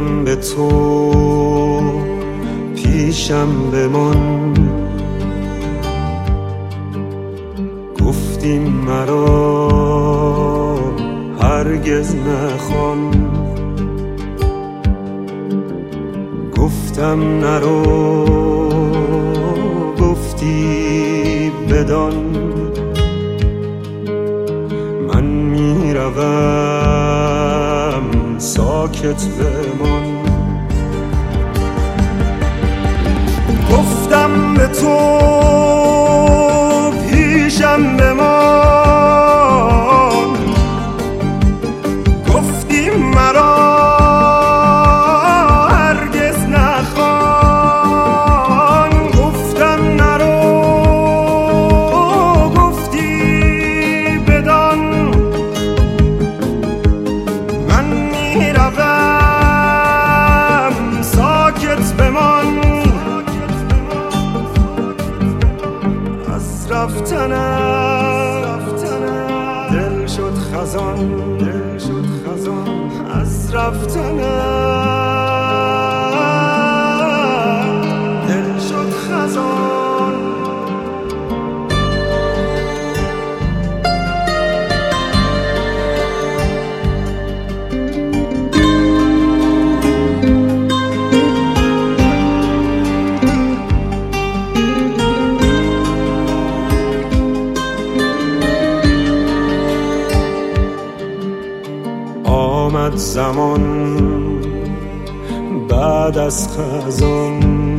گفتم به تو پیشم بمان، گفتی مرا هرگز نخوان. گفتم نرو، گفتی بدان من میروم ساکت بمان. گفتم به تو پیشم بمان، گفتی مرا هرگز نخوان. گفتم نرو، گفتی بدان من میروم ساکت بمان. از رفتنم دل شد خزان، از رفتنم دل شد خزان. آمد زمان بعد از خزان،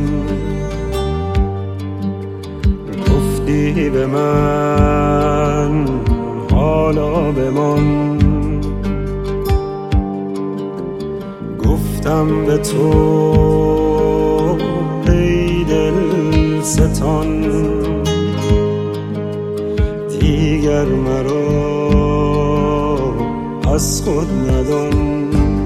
گفتی به من حالا بمان. گفتم به تو ای دل ستان، دیگر مرا از خود ندان.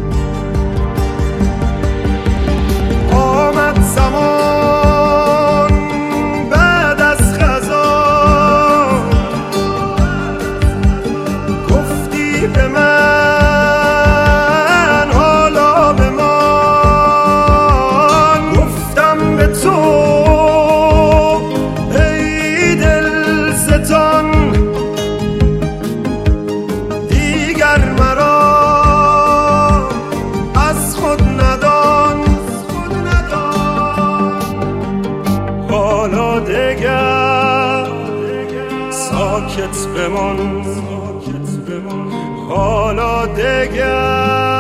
آمد زمان بعد از خزان، گفتی به من حالا بمان. گفتم به تو ای دل ستان، مرا از خود ندان. حالا دیگر ساکت بمان، حالا دیگر